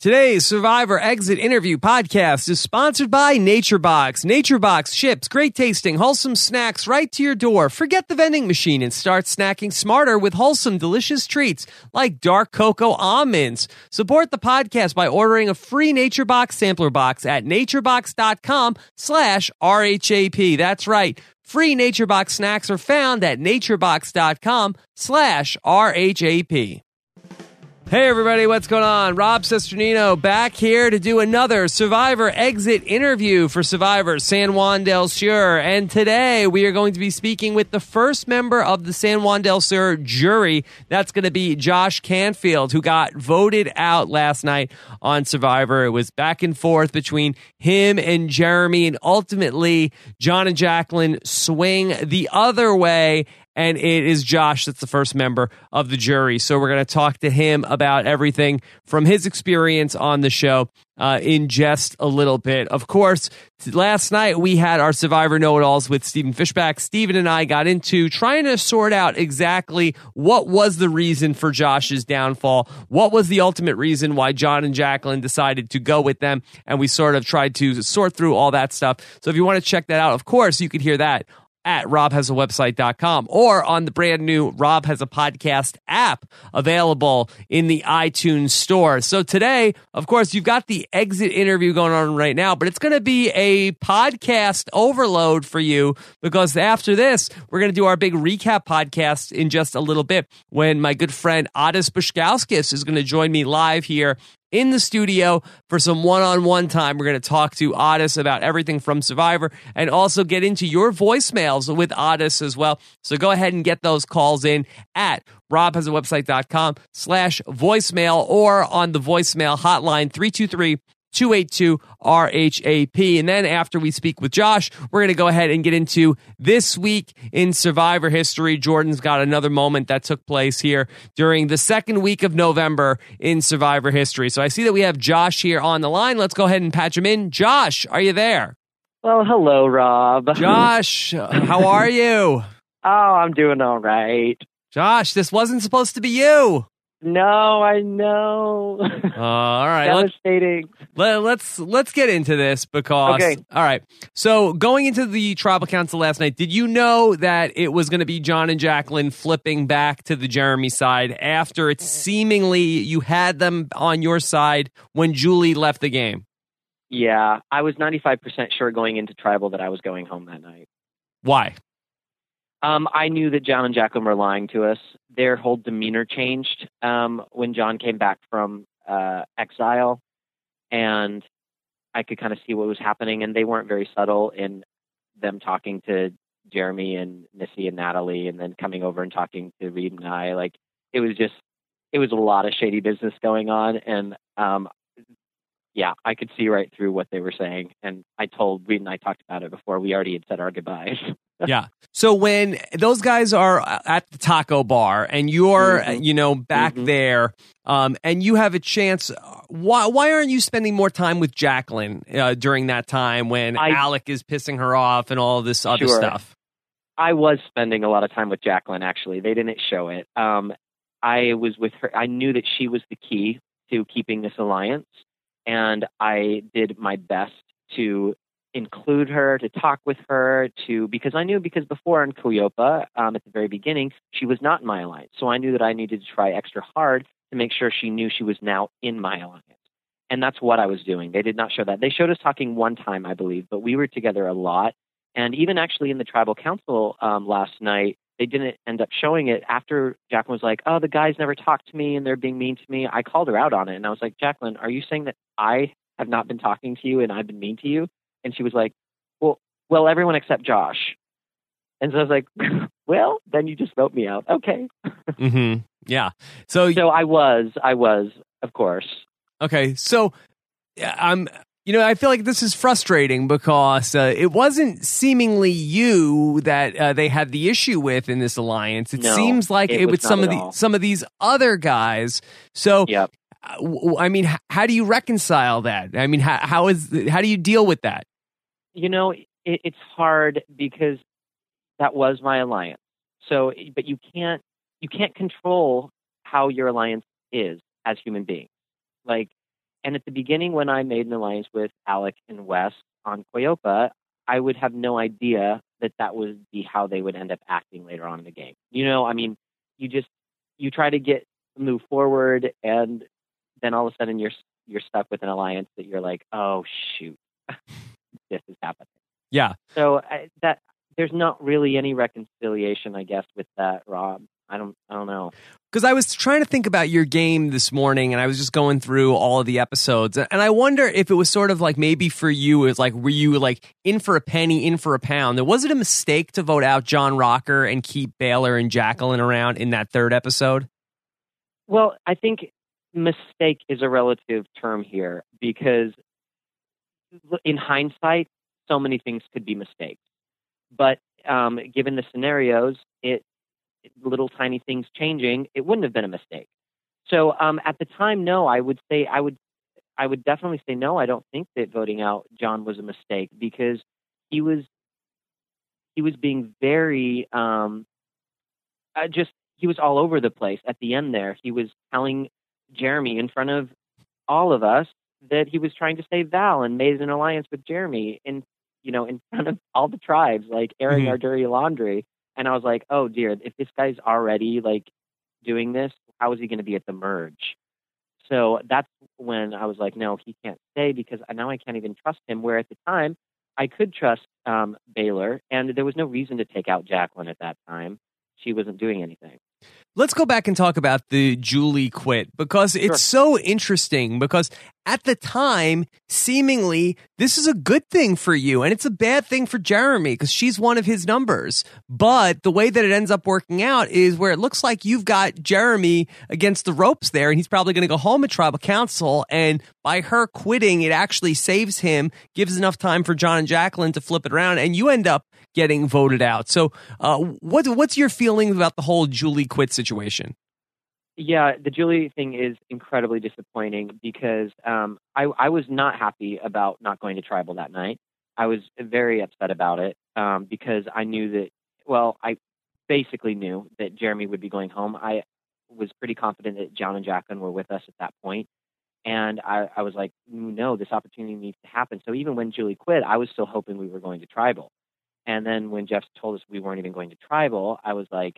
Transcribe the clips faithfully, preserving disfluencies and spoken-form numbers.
Today's Survivor Exit Interview podcast is sponsored by NatureBox. NatureBox ships great tasting, wholesome snacks right to your door. Forget the vending machine and start snacking smarter with wholesome, delicious treats like dark cocoa almonds. Support the podcast by ordering a free NatureBox sampler box at naturebox.com slash RHAP. That's right. Free NatureBox snacks are found at naturebox.com slash RHAP. Hey everybody, what's going on? Rob Cesternino back here to do another Survivor Exit interview for Survivor San Juan del Sur. And today we are going to be speaking with the first member of the San Juan del Sur jury. That's going to be Josh Canfield, who got voted out last night on Survivor. It was back and forth between him and Jeremy, and ultimately John and Jacqueline swing the other way. And it is Josh that's the first member of the jury. So we're going to talk to him about everything from his experience on the show uh, in just a little bit. Of course, last night we had our Survivor Know-It-Alls with Stephen Fishback. Stephen and I got into trying to sort out exactly what was the reason for Josh's downfall, what was the ultimate reason why John and Jacqueline decided to go with them, and we sort of tried to sort through all that stuff. So if you want to check that out, of course, you could hear that at rob has a website dot com or on the brand new Rob Has a Podcast app available in the iTunes store. So today, of course, you've got the exit interview going on right now, but it's going to be a podcast overload for you because after this, we're going to do our big recap podcast in just a little bit when my good friend Adis Bushkauskas is going to join me live here in the studio for some one-on-one time. We're going to talk to Adis about everything from Survivor and also get into your voicemails with Adis as well. So go ahead and get those calls in at rob has a website dot com slash voicemail or on the voicemail hotline three two three, two eight two, R H A P. And then after we speak with Josh, we're going to go ahead and get into this week in Survivor history. Jordan's got another moment that took place here during the second week of November in Survivor history. So I see that we have Josh here on the line. Let's go ahead and patch him in. Josh, are you there? Well, hello, Rob. Josh, how are you? Oh, I'm doing all right. Josh, this wasn't supposed to be you. No, I know. Uh, all right. Devastating. Let, let's let's get into this because okay. All right. So going into the tribal council last night, did you know that it was going to be John and Jacqueline flipping back to the Jeremy side after it seemingly you had them on your side when Julie left the game? Yeah, I was ninety-five percent sure going into tribal that I was going home that night. Why? Um, I knew that John and Jacqueline were lying to us. Their whole demeanor changed um, when John came back from uh, exile, and I could kind of see what was happening, and they weren't very subtle in them talking to Jeremy and Missy and Natalie, and then coming over and talking to Reed and I. Like, it was just, it was a lot of shady business going on, and um, yeah, I could see right through what they were saying, and I told Reed and I talked about it before. We already had said our goodbyes. Yeah. So when those guys are at the taco bar and you're, mm-hmm. you know, back mm-hmm. there, um, and you have a chance, why why aren't you spending more time with Jacqueline uh, during that time when I, Alec is pissing her off and all this other sure. stuff? I was spending a lot of time with Jacqueline, actually. They didn't show it. Um, I was with her. I knew that she was the key to keeping this alliance, and I did my best to include her, to talk with her, to because I knew because before in Coyopa, um, at the very beginning, she was not in my alliance. So I knew that I needed to try extra hard to make sure she knew she was now in my alliance. And that's what I was doing. They did not show that. They showed us talking one time, I believe, but we were together a lot. And even actually in the tribal council um, last night, they didn't end up showing it. After Jacqueline was like, oh, the guys never talked to me and they're being mean to me, I called her out on it. And I was like, Jacqueline, are you saying that I have not been talking to you and I've been mean to you? And she was like, well, well, everyone except Josh. And so I was like, well, then you just vote me out. Okay. mm-hmm. Yeah. So, so I was, I was, of course. Okay. So I'm, you know, I feel like this is frustrating because uh, it wasn't seemingly you that uh, they had the issue with in this alliance. It no, seems like it, it was some of the, all. some of these other guys. So, yep. uh, I mean, how do you reconcile that? I mean, how, how is, how do you deal with that? You know, it, it's hard because that was my alliance. So, but you can't, you can't control how your alliance is as human beings. Like, And at the beginning, when I made an alliance with Alec and Wes on Koyopa, I would have no idea that that would be how they would end up acting later on in the game. You know, I mean, you just, you try to get, move forward, and then all of a sudden you're, you're stuck with an alliance that you're like, oh, shoot, this is happening. Yeah. So I, that, there's not really any reconciliation, I guess, with that, Rob. I don't, I don't know. Because I was trying to think about your game this morning, and I was just going through all of the episodes, and I wonder if it was sort of like maybe for you, it's like were you like in for a penny, in for a pound? Was it a mistake to vote out John Rocker and keep Baylor and Jacqueline around in that third episode? Well, I think mistake is a relative term here because in hindsight, so many things could be mistakes. But um, given the scenarios, it little tiny things changing, it wouldn't have been a mistake. So um, at the time, no, I would say I would I would definitely say no. I don't think that voting out John was a mistake because he was he was being very um, uh, just he was all over the place at the end there. He was telling Jeremy in front of all of us that he was trying to save Val and made an alliance with Jeremy in you know in front of all the tribes, like airing Mm-hmm. our dirty laundry. And I was like, oh, dear, if this guy's already, like, doing this, how is he going to be at the merge? So that's when I was like, no, he can't stay because now I can't even trust him, where at the time I could trust um, Baylor, and there was no reason to take out Jacqueline at that time. She wasn't doing anything. Let's go back and talk about the Julie quit because it's Sure. so interesting because at the time, seemingly, this is a good thing for you and it's a bad thing for Jeremy because she's one of his numbers. But the way that it ends up working out is where it looks like you've got Jeremy against the ropes there and he's probably going to go home at tribal council. And by her quitting, it actually saves him, gives enough time for John and Jacqueline to flip it around, and you end up getting voted out. So uh, what, what's your feeling about the whole Julie quit situation? Yeah, the Julie thing is incredibly disappointing because um, I, I was not happy about not going to tribal that night. I was very upset about it um, because I knew that, well, I basically knew that Jeremy would be going home. I was pretty confident that John and Jacqueline were with us at that point. And I, I was like, no, this opportunity needs to happen. So even when Julie quit, I was still hoping we were going to tribal. And then when Jeff told us we weren't even going to tribal, I was like,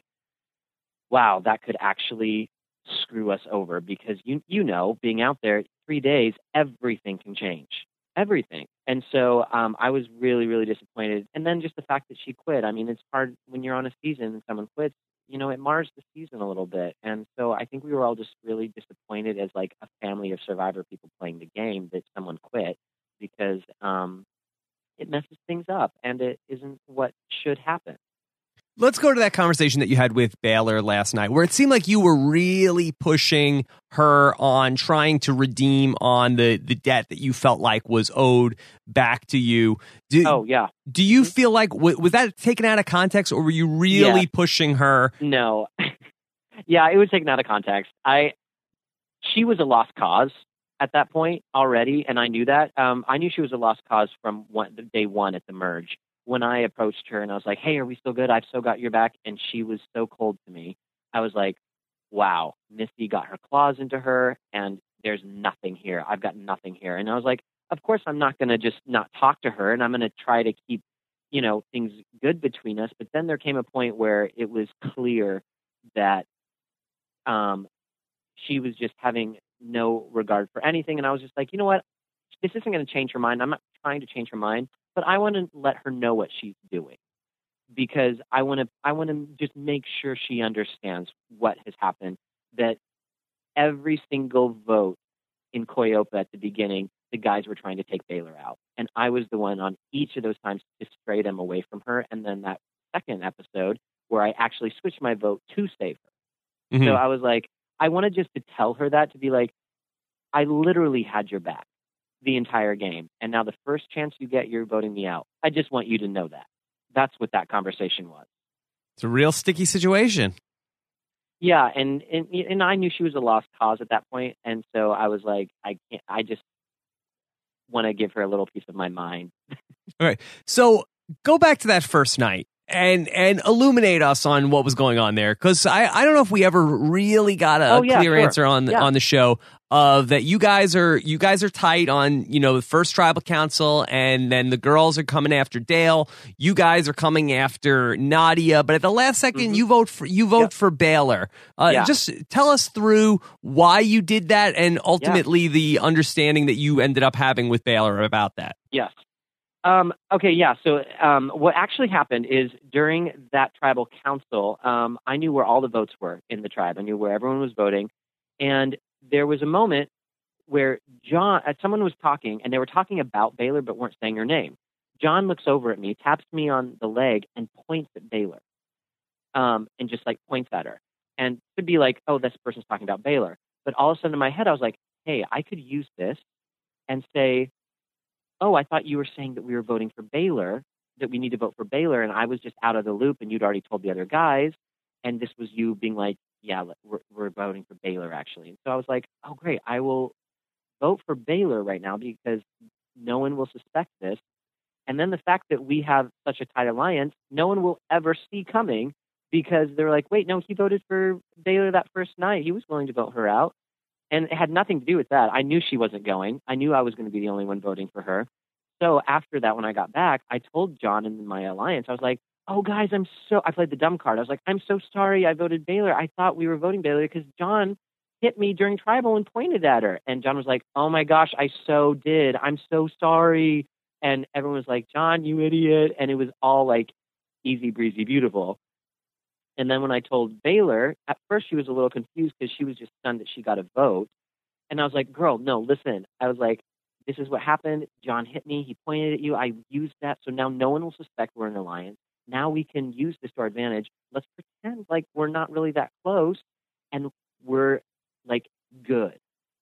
wow, that could actually screw us over because you you know, being out there three days, everything can change, everything. And so um, I was really, really disappointed. And then just the fact that she quit. I mean, it's hard when you're on a season and someone quits, you know, it mars the season a little bit. And so I think we were all just really disappointed as like a family of Survivor people playing the game that someone quit because um, it messes things up and it isn't what should happen. Let's go to that conversation that you had with Baylor last night, where it seemed like you were really pushing her on trying to redeem on the, the debt that you felt like was owed back to you. Do, oh, yeah. Do you feel like, w- was that taken out of context, or were you really yeah. pushing her? No. yeah, it was taken out of context. I, she was a lost cause at that point already, and I knew that. Um, I knew she was a lost cause from one, day one at the merge. When I approached her and I was like, hey, are we still good? I've still got your back. And she was so cold to me. I was like, wow, Misty got her claws into her and there's nothing here. I've got nothing here. And I was like, of course, I'm not going to just not talk to her and I'm going to try to keep, you know, things good between us. But then there came a point where it was clear that um, she was just having no regard for anything. And I was just like, you know what? This isn't going to change her mind. I'm not trying to change her mind. But I want to let her know what she's doing because I want to I want to just make sure she understands what has happened, that every single vote in Koyopa at the beginning, the guys were trying to take Baylor out. And I was the one on each of those times to stray them away from her. And then that second episode where I actually switched my vote to save her. Mm-hmm. So I was like, I wanted just to tell her that, to be like, I literally had your back the entire game. And now the first chance you get, you're voting me out. I just want you to know that. That's what that conversation was. It's a real sticky situation. Yeah. And, and, and I knew she was a lost cause at that point. And so I was like, I can't, I just want to give her a little piece of my mind. All right. So go back to that first night and, and illuminate us on what was going on there. Cause I, I don't know if we ever really got a oh, yeah, clear sure. answer on the, yeah. on the show of that you guys are you guys are tight on, you know, the first tribal council, and then the girls are coming after Dale. You guys are coming after Nadia, but at the last second, mm-hmm. you vote for you vote yep. for Baylor. Uh, yeah. Just tell us through why you did that, and ultimately yeah. the understanding that you ended up having with Baylor about that. Yes. Um, okay, yeah. So um, what actually happened is during that tribal council, um, I knew where all the votes were in the tribe. I knew where everyone was voting. And there was a moment where John, uh, someone was talking, and they were talking about Baylor but weren't saying her name. John looks over at me, taps me on the leg, and points at Baylor, um, and just like points at her. And to be like, oh, this person's talking about Baylor. But all of a sudden in my head, I was like, hey, I could use this and say, oh, I thought you were saying that we were voting for Baylor, that we need to vote for Baylor, and I was just out of the loop, and you'd already told the other guys, and this was you being like, yeah, we're, we're voting for Baylor, actually. And so I was like, oh, great, I will vote for Baylor right now because no one will suspect this. And then the fact that we have such a tight alliance, no one will ever see coming because they're like, wait, no, he voted for Baylor that first night. He was willing to vote her out. And it had nothing to do with that. I knew she wasn't going. I knew I was going to be the only one voting for her. So after that, when I got back, I told John and my alliance, I was like, oh, guys, I'm so, I played the dumb card. I was like, I'm so sorry I voted Baylor. I thought we were voting Baylor because John hit me during tribal and pointed at her. And John was like, oh my gosh, I so did. I'm so sorry. And everyone was like, John, you idiot. And it was all like easy breezy, beautiful. And then when I told Baylor, at first she was a little confused because she was just stunned that she got a vote. And I was like, girl, no, listen. I was like, this is what happened. John hit me. He pointed at you. I used that. So now no one will suspect we're in an alliance. Now we can use this to our advantage. Let's pretend like we're not really that close and we're like good.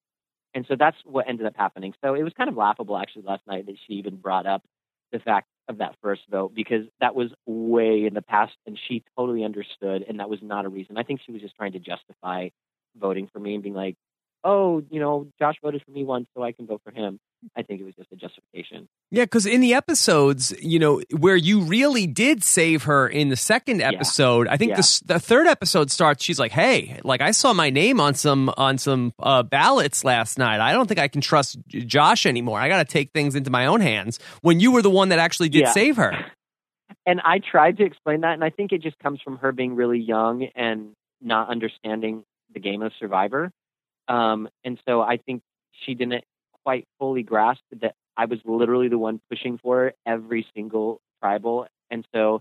And so that's what ended up happening. So it was kind of laughable actually last night that she even brought up the fact of that first vote because that was way in the past and she totally understood and that was not a reason. I think she was just trying to justify voting for me and being like, oh, you know, Josh voted for me once so I can vote for him. I think it was just a justification. Yeah, because in the episodes, you know, where you really did save her in the second episode, yeah. I think yeah. the, the third episode starts, she's like, hey, like I saw my name on some on some uh, ballots last night. I don't think I can trust Josh anymore. I got to take things into my own hands when you were the one that actually did yeah. save her. And I tried to explain that, and I think it just comes from her being really young and not understanding the game of Survivor. Um, and so I think she didn't quite fully grasp that I was literally the one pushing for her every single tribal. And so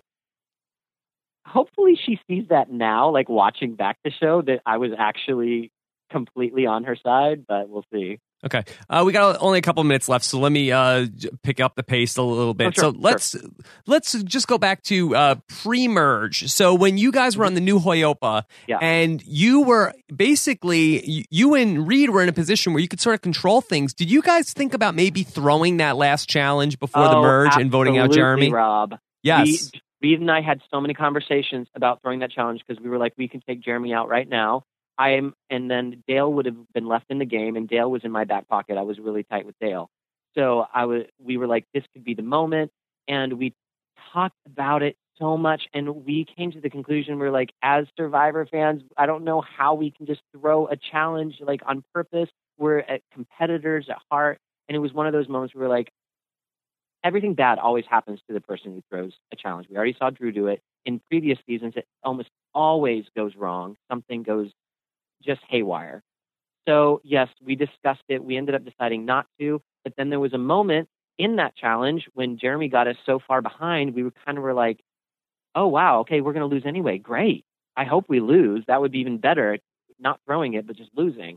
hopefully she sees that now, like watching back the show, that I was actually completely on her side, but we'll see. Okay. Uh, we got only a couple minutes left, so let me uh, pick up the pace a little bit. Oh, sure, so let's sure. let's just go back to uh, pre-merge. So when you guys were on the new Hoyopa, yeah. and you were basically, you and Reed were in a position where you could sort of control things. Did you guys think about maybe throwing that last challenge before oh, the merge and voting out Jeremy? Rob. Yes. Reed, Reed and I had so many conversations about throwing that challenge because we were like, we can take Jeremy out right now. I am, and then Dale would have been left in the game, and Dale was in my back pocket. I was really tight with Dale, so I was. We were like, this could be the moment, and we talked about it so much, and we came to the conclusion we're like, as Survivor fans, I don't know how we can just throw a challenge like on purpose. We're at competitors at heart, and it was one of those moments where we're like, everything bad always happens to the person who throws a challenge. We already saw Drew do it in previous seasons. It almost always goes wrong. Something goes just haywire. So yes, we discussed it. We ended up deciding not to, but then there was a moment in that challenge when Jeremy got us so far behind, we were kind of were like, oh wow, okay, we're going to lose anyway. Great. I hope we lose. That would be even better. Not throwing it, but just losing.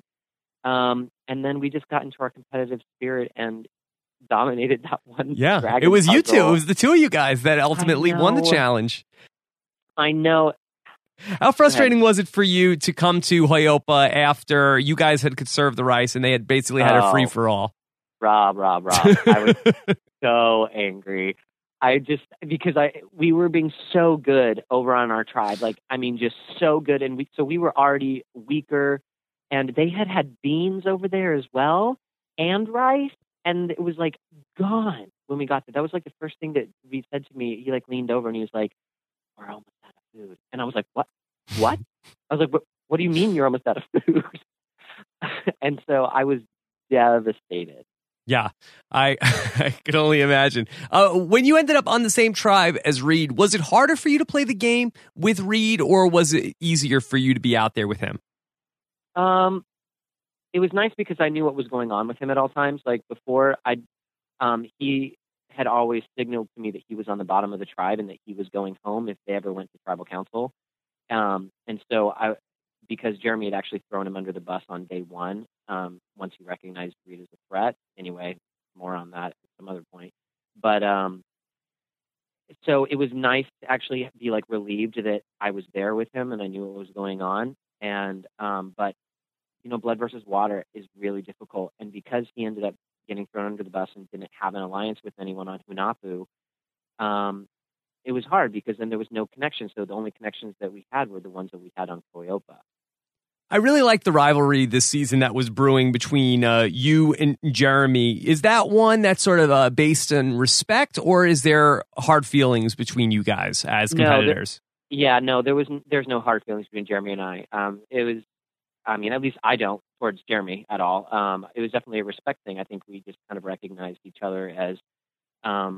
Um, and then we just got into our competitive spirit and dominated that one. Yeah, dragon it was puzzle. you two. It was the two of you guys that ultimately won the challenge. I know. How frustrating was it for you to come to Hoyopa after you guys had conserved the rice and they had basically had oh, a free for all? Rob, Rob, Rob. I was so angry. I just, because I, we were being so good over on our tribe. Like, I mean, just so good. And we, so we were already weaker and they had had beans over there as well and rice. And it was like gone when we got there. That was like the first thing that Reed said to me. He like leaned over and he was like, we're almost out of food. And I was like, what? What? I was like, what, what do you mean you're almost out of food? and so I was devastated. Yeah, I I can only imagine. Uh, when you ended up on the same tribe as Reed, was it harder for you to play the game with Reed, or was it easier for you to be out there with him? Um, it was nice because I knew what was going on with him at all times. Like before, I, um, he had always signaled to me that he was on the bottom of the tribe and that he was going home if they ever went to tribal council. Um, and so I, because Jeremy had actually thrown him under the bus on day one, um, once he recognized Reed as a threat. Anyway, more on that at some other point. But um, so it was nice to actually be like relieved that I was there with him and I knew what was going on. And um, but you know, blood versus water is really difficult. And because he ended up getting thrown under the bus and didn't have an alliance with anyone on Hunahpu, um, it was hard because then there was no connection. So the only connections that we had were the ones that we had on Koyopa. I really like the rivalry this season that was brewing between uh, you and Jeremy. Is that one that's sort of uh, based in respect, or is there hard feelings between you guys as competitors? No, there, yeah, no, there was there's no hard feelings between Jeremy and I. Um, it was, I mean, at least I don't towards Jeremy at all. Um, it was definitely a respect thing. I think we just kind of recognized each other as um,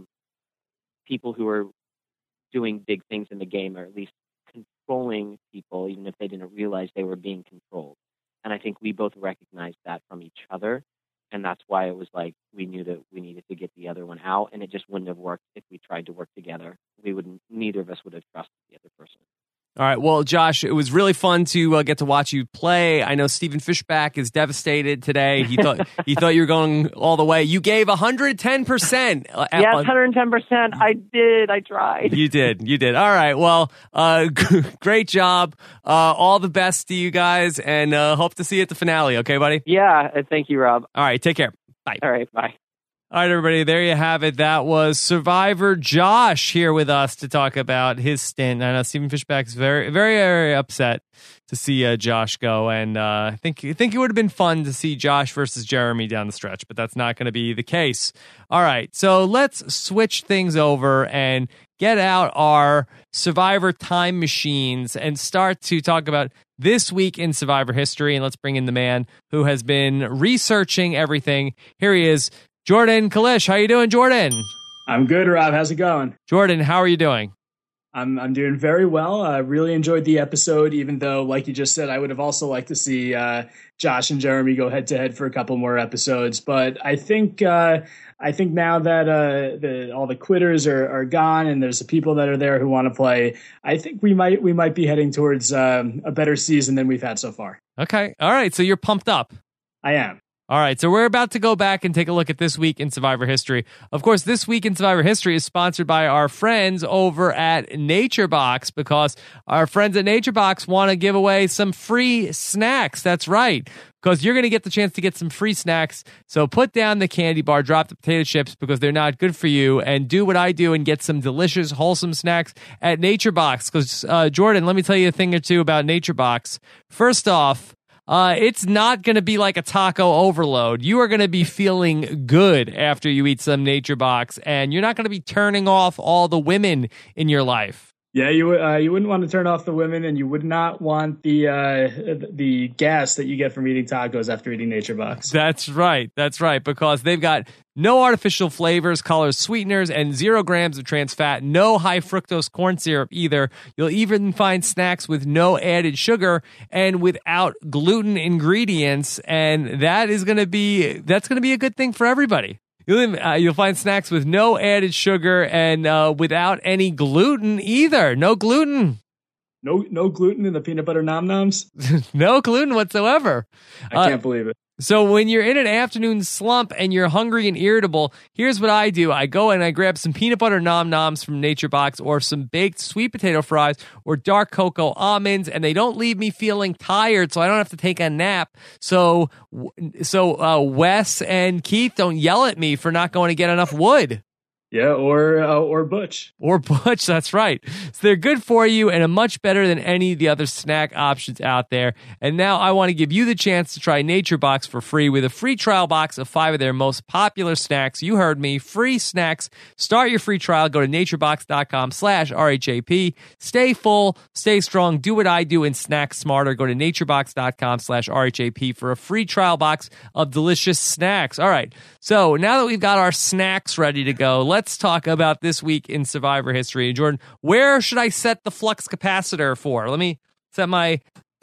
people who are doing big things in the game, or at least controlling people, even if they didn't realize they were being controlled. And I think we both recognized that from each other. And that's why it was like we knew that we needed to get the other one out, and it just wouldn't have worked if we tried to work together. We wouldn't, neither of us would have trusted the other person. All right. Well, Josh, it was really fun to uh, get to watch you play. I know Stephen Fishback is devastated today. He thought he thought you were going all the way. You gave one hundred ten percent. Yes, one hundred ten percent. I did. I tried. You did. You did. All right. Well, uh, great job. Uh, all the best to you guys, and uh, hope to see you at the finale. Okay, buddy? Yeah. Thank you, Rob. All right. Take care. Bye. All right. Bye. All right, everybody, there you have it. That was Survivor Josh here with us to talk about his stint. I know Stephen Fishback is very, very, very upset to see uh, Josh go, and uh, I think I think it would have been fun to see Josh versus Jeremy down the stretch, but that's not going to be the case. All right, so let's switch things over and get out our Survivor time machines and start to talk about this week in Survivor history, and let's bring in the man who has been researching everything. Here he is. Jordan Kalish, how you doing, Jordan? I'm good, Rob. How's it going? Jordan, how are you doing? I'm I'm doing very well. I uh, really enjoyed the episode, even though, like you just said, I would have also liked to see uh, Josh and Jeremy go head to head for a couple more episodes. But I think uh, I think now that uh, the, all the quitters are, are gone and there's the people that are there who want to play, I think we might we might be heading towards um, a better season than we've had so far. Okay, all right. So you're pumped up. I am. All right, so we're about to go back and take a look at This Week in Survivor History. Of course, This Week in Survivor History is sponsored by our friends over at NatureBox, because our friends at NatureBox want to give away some free snacks. That's right, because you're going to get the chance to get some free snacks. So put down the candy bar, drop the potato chips because they're not good for you, and do what I do and get some delicious, wholesome snacks at NatureBox. Because, uh, Jordan, let me tell you a thing or two about NatureBox. First off, Uh, it's not going to be like a taco overload. You are going to be feeling good after you eat some NatureBox, and you're not going to be turning off all the women in your life. Yeah, you uh, you wouldn't want to turn off the women, and you would not want the uh, the gas that you get from eating tacos after eating NatureBox. That's right. That's right, because they've got no artificial flavors, colors, sweeteners, and zero grams of trans fat. No high fructose corn syrup either. You'll even find snacks with no added sugar and without gluten ingredients, and that is going to be that's going to be a good thing for everybody. You'll, uh, you'll find snacks with no added sugar and uh, without any gluten either. No gluten. No no gluten in the peanut butter nom noms? No gluten whatsoever. I can't uh, believe it. So when you're in an afternoon slump and you're hungry and irritable, here's what I do. I go and I grab some peanut butter nom noms from NatureBox, or some baked sweet potato fries, or dark cocoa almonds, and they don't leave me feeling tired, so I don't have to take a nap. So, so uh, Wes and Keith don't yell at me for not going to get enough wood. Yeah, or uh, or Butch. Or Butch, that's right. So they're good for you and are much better than any of the other snack options out there. And now I want to give you the chance to try NatureBox for free with a free trial box of five of their most popular snacks. You heard me, free snacks. Start your free trial. Go to naturebox.com slash RHAP. Stay full, stay strong, do what I do and snack smarter. Go to naturebox.com slash RHAP for a free trial box of delicious snacks. All right, so now that we've got our snacks ready to go, let's talk about this week in Survivor history. Jordan, where should I set the flux capacitor for? Let me set my...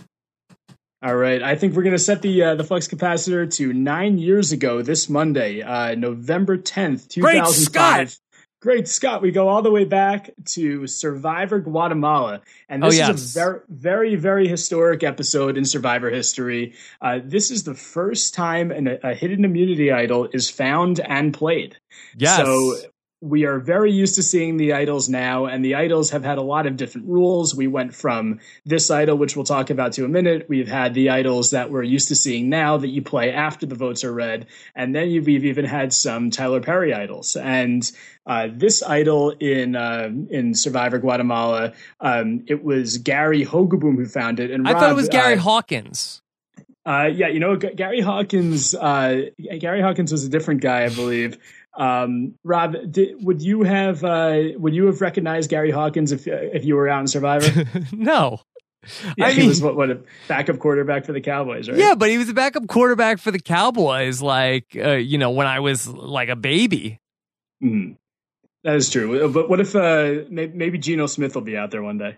All right, I think we're going to set the uh, the flux capacitor to nine years ago this Monday, uh, November tenth, two thousand five. Great Scott! Great Scott. We go all the way back to Survivor Guatemala. And this oh, yes. is a very, very, very historic episode in Survivor history. Uh, this is the first time an, a hidden immunity idol is found and played. Yes. So we are very used to seeing the idols now, and the idols have had a lot of different rules. We went from this idol, which we'll talk about to a minute. We've had the idols that we're used to seeing now that you play after the votes are read. And then you've, we've even had some Tyler Perry idols. And uh, this idol in uh, in Survivor Guatemala, um, it was Gary Hogeboom who found it. And I Rob, thought it was Gary uh, Hawkins. Uh, yeah, you know, G- Gary Hawkins. Uh, Gary Hawkins was a different guy, I believe. Um, Rob, did, would you have uh, would you have recognized Gary Hawkins if if you were out in Survivor? No. Yeah, I he mean, was what, what a backup quarterback for the Cowboys, right? Yeah, but he was a backup quarterback for the Cowboys, like uh, you know, when I was like a baby. Mm-hmm. That is true. But what if uh, maybe Geno Smith will be out there one day?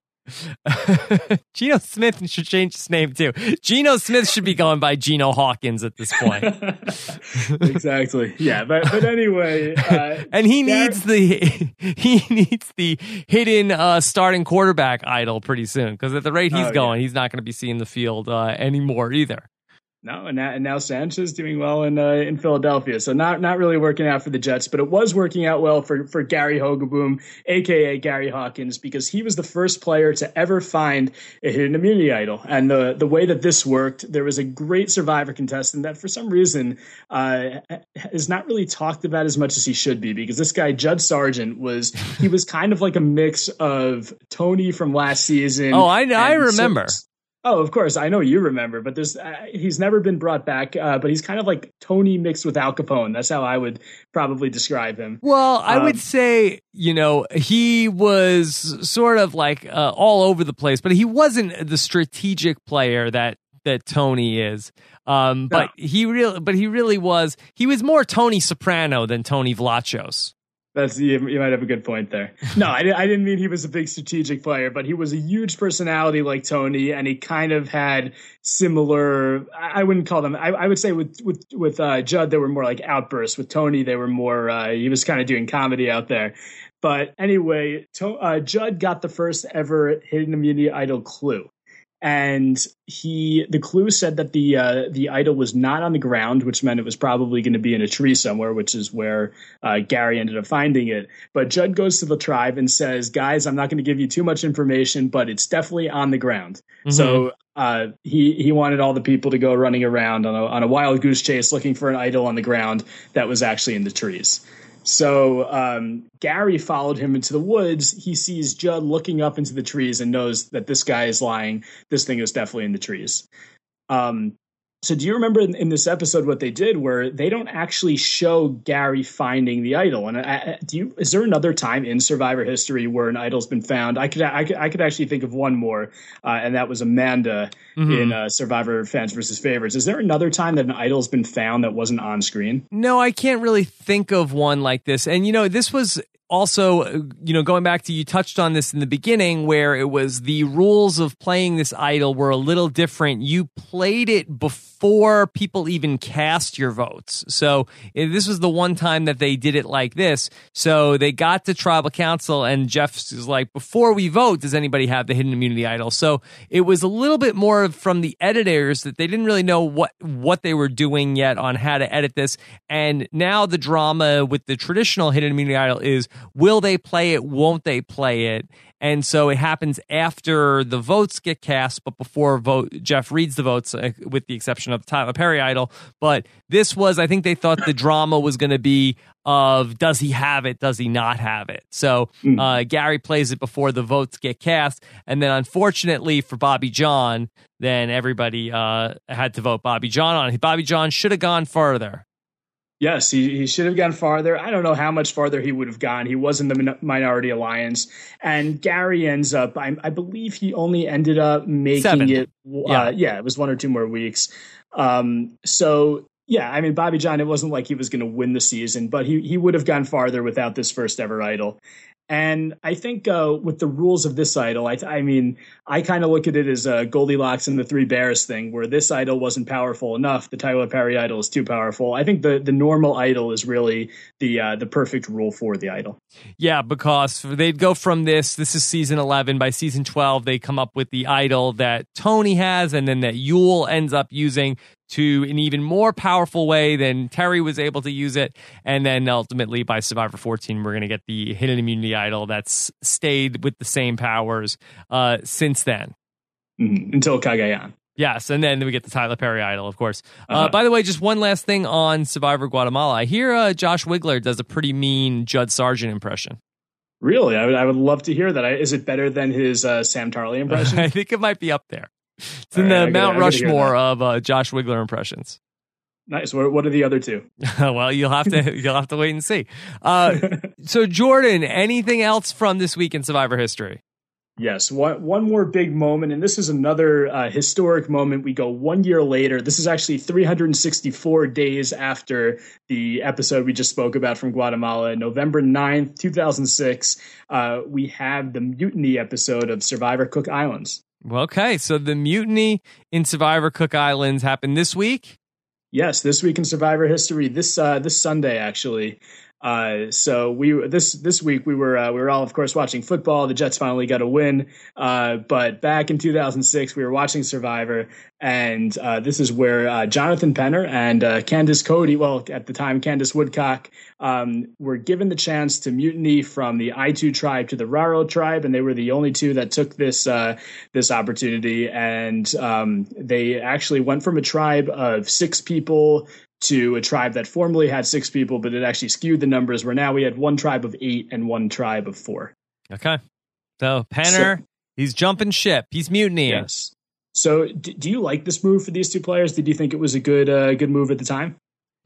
Geno Smith should change his name too. Geno Smith should be going by Geno Hawkins at this point. Exactly. Yeah, but but anyway, uh, and he needs the he needs the hidden uh, starting quarterback idol pretty soon, because at the rate he's oh, going, yeah. he's not going to be seeing the field uh, anymore either. No, and now, and now Sanchez doing well in uh, in Philadelphia, so not not really working out for the Jets, but it was working out well for for Gary Hogeboom, aka Gary Hawkins, because he was the first player to ever find a hidden immunity idol. And the the way that this worked, there was a great Survivor contestant that for some reason uh, is not really talked about as much as he should be, because this guy Judd Sargent was he was kind of like a mix of Tony from last season. Oh, I I remember. So, Oh, of course. I know you remember, but there's uh, he's never been brought back, uh, but he's kind of like Tony mixed with Al Capone. That's how I would probably describe him. Well, I um, would say, you know, he was sort of like uh, all over the place, but he wasn't the strategic player that that Tony is. Um, but no. he really, but he really was. He was more Tony Soprano than Tony Vlachos. That's you, you might have a good point there. No, I, I didn't mean he was a big strategic player, but he was a huge personality like Tony, and he kind of had similar. I wouldn't call them. I, I would say with with with uh, Judd, they were more like outbursts. With Tony, they were more. Uh, he was kind of doing comedy out there. But anyway, to, uh, Judd got the first ever hidden immunity idol clue. And he, the clue said that the uh, the idol was not on the ground, which meant it was probably going to be in a tree somewhere, which is where uh, Gary ended up finding it. But Judd goes to the tribe and says, "Guys, I'm not going to give you too much information, but it's definitely on the ground." Mm-hmm. So uh, he he wanted all the people to go running around on a on a wild goose chase looking for an idol on the ground that was actually in the trees. So um, Gary followed him into the woods. He sees Judd looking up into the trees and knows that this guy is lying. This thing is definitely in the trees. Um, so do you remember in, in this episode what they did, where they don't actually show Gary finding the idol? And I, do you? Is there another time in Survivor history where an idol's been found? I could I could, I could actually think of one more, uh, and that was Amanda mm-hmm. in uh, Survivor Fans versus Favorites. Is there another time that an idol's been found that wasn't on screen? No, I can't really think of one like this. And you know, this was also, you know, going back to, you touched on this in the beginning, where it was the rules of playing this idol were a little different. You played it before people even cast your votes. So this was the one time that they did it like this. So they got to tribal council and Jeff is like, before we vote, does anybody have the hidden immunity idol? So it was a little bit more from the editors that they didn't really know what, what they were doing yet on how to edit this. And now the drama with the traditional hidden immunity idol is, will they play it? Won't they play it? And so it happens after the votes get cast, but before vote Jeff reads the votes, uh, with the exception of the Tyler Perry idol. But this was, I think they thought the drama was going to be of does he have it, does he not have it? So uh, Gary plays it before the votes get cast. And then unfortunately for Bobby John, then everybody uh, had to vote Bobby John on it. Bobby John should have gone further. Yes, he, he should have gone farther. I don't know how much farther he would have gone. He was in the Min- Minority Alliance. And Gary ends up, I, I believe he only ended up making Seven. it. Uh, Yeah. yeah, it was one or two more weeks. Um, so, yeah, I mean, Bobby John, it wasn't like he was going to win the season, but he, he would have gone farther without this first ever idol. And I think uh, with the rules of this idol, I, I mean, I kind of look at it as a Goldilocks and the Three Bears thing, where this idol wasn't powerful enough. The Tyler Perry idol is too powerful. I think the, the normal idol is really the uh, the perfect rule for the idol. Yeah, because they'd go from this. This is season eleven. By season twelve, they come up with the idol that Tony has, and then that Yule ends up using to an even more powerful way than Terry was able to use it. And then ultimately by Survivor fourteen, we're going to get the Hidden Immunity idol that's stayed with the same powers uh, since then. Mm-hmm. Until Cagayan. Yes, and then we get the Tyler Perry idol, of course. Uh, Uh-huh. by the way, just one last thing on Survivor Guatemala. I hear uh, Josh Wigler does a pretty mean Judd Sargent impression. Really? I would, I would love to hear that. I, is it better than his uh, Sam Tarley impression? I think it might be up there. It's in All right, the I gotta- Mount I gotta hear Rushmore that. of uh, Josh Wigler impressions. Nice. What, what are the other two? Well, you'll have to you'll have to wait and see. Uh, so, Jordan, anything else from this week in Survivor history? Yes, one one more big moment, and this is another uh, historic moment. We go one year later. This is actually three hundred sixty-four days after the episode we just spoke about from Guatemala. November ninth, two thousand six, uh, we have the mutiny episode of Survivor Cook Islands. Okay, so the mutiny in Survivor Cook Islands happened this week? Yes, this week in Survivor history, this uh, this Sunday, actually. Uh, so we this this week we were uh, we were all of course watching football. The Jets finally got a win, uh, but back in two thousand six we were watching Survivor, and uh, this is where uh, Jonathan Penner and uh, Candace Cody, well at the time Candace Woodcock, um, were given the chance to mutiny from the Aitu tribe to the Raro tribe, and they were the only two that took this uh, this opportunity, and um, they actually went from a tribe of six people to a tribe that formerly had six people, but it actually skewed the numbers, where now we had one tribe of eight and one tribe of four. Okay. So Penner, So- he's jumping ship. He's mutinying. Yes. So d- do you like this move for these two players? Did you think it was a good uh, good move at the time?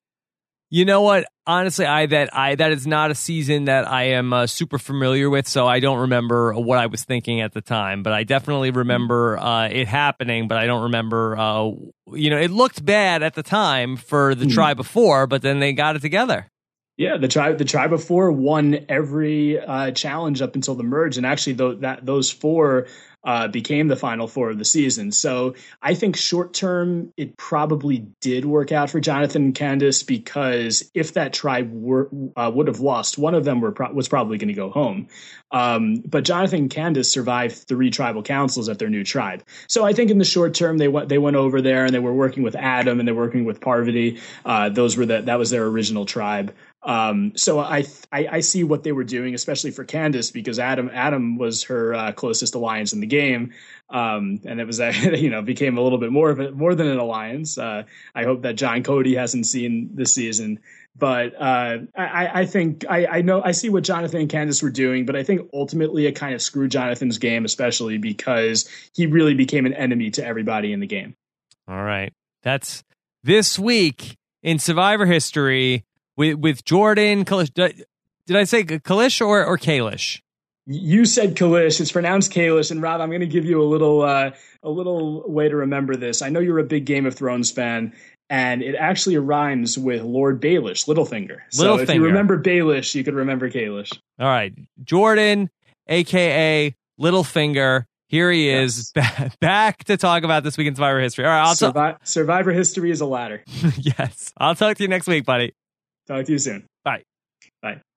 You know what? Honestly, I that I that is not a season that I am uh, super familiar with, so I don't remember what I was thinking at the time. But I definitely remember uh, it happening. But I don't remember. Uh, you know, it looked bad at the time for the Mm. tribe of four, but then they got it together. Yeah, the tribe the tribe of four won every uh, challenge up until the merge, and actually th- that those four uh, became the final four of the season. So I think short term it probably did work out for Jonathan and Candace, because if that tribe were uh, would have lost, one of them were pro- was probably going to go home. Um, but Jonathan and Candace survived three tribal councils at their new tribe. So I think in the short term they went they went over there and they were working with Adam and they were working with Parvati. Uh, those were the, that was their original tribe. Um, so I, I I see what they were doing, especially for Candace, because Adam Adam was her uh, closest alliance in the game, um, and it was uh, you know became a little bit more of it more than an alliance. Uh, I hope that John Cody hasn't seen this season, but uh, I, I think I, I know I see what Jonathan and Candace were doing, but I think ultimately it kind of screwed Jonathan's game, especially because he really became an enemy to everybody in the game. All right, that's this week in Survivor history. With, with Jordan, Kalish, did, did I say Kalish or, or Kalish? You said Kalish. It's pronounced Kalish. And Rob, I'm going to give you a little uh, a little way to remember this. I know you're a big Game of Thrones fan, and it actually rhymes with Lord Baelish, Littlefinger. So Littlefinger. if you remember Baelish, you could remember Kalish. All right, Jordan, a k a. Littlefinger. Here he is, Yes. back to talk about this week in Survivor history. All right, I'll talk. Survi- Survivor history is a ladder. Yes, I'll talk to you next week, buddy. Talk to you soon. Bye. Bye.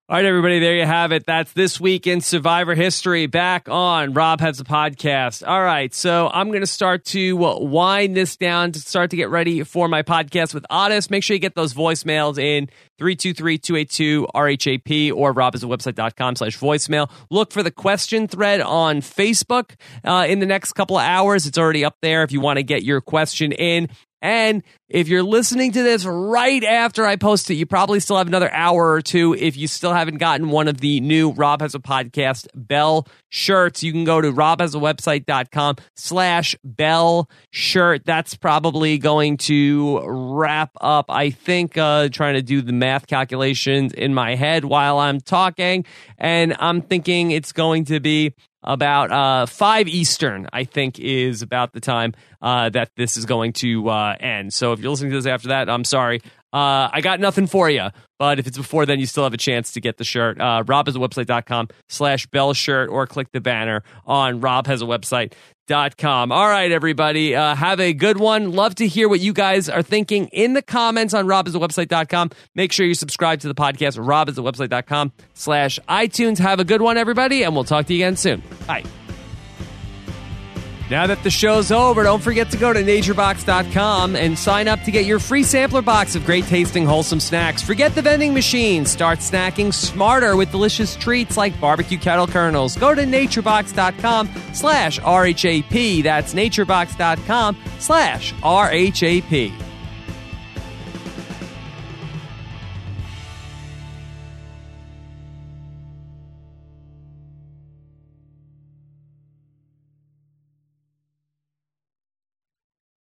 All right, everybody, there you have it. That's This Week in Survivor History back on Rob Has a Podcast. All right, so I'm going to start to wind this down to start to get ready for my podcast with Otis. Make sure you get those voicemails in three two three, two eight two, R H A P or robhasawebsite.com slash voicemail. Look for the question thread on Facebook uh, in the next couple of hours. It's already up there if you want to get your question in. And if you're listening to this right after I post it, you probably still have another hour or two. If you still haven't gotten one of the new Rob Has a Podcast Bell shirts, you can go to robhasawebsite.com slash Bell shirt. That's probably going to wrap up, I think, uh, trying to do the math calculations in my head while I'm talking. And I'm thinking it's going to be about uh, five Eastern, I think, is about the time uh, that this is going to uh, end. So if you're listening to this after that, I'm sorry. Uh, I got nothing for you. But if it's before then, you still have a chance to get the shirt. Uh, robhasawebsite.com slash Bell shirt or click the banner on robhasawebsite dot com. All right, everybody. Uh, have a good one. Love to hear what you guys are thinking in the comments on robhasawebsite dot com. Make sure you subscribe to the podcast at robhasawebsite.com slash iTunes. Have a good one, everybody, and we'll talk to you again soon. Bye. Now that the show's over, don't forget to go to nature box dot com and sign up to get your free sampler box of great tasting, wholesome snacks. Forget the vending machine. Start snacking smarter with delicious treats like barbecue kettle kernels. Go to nature box dot com slash R H A P. That's nature box dot com slash R H A P.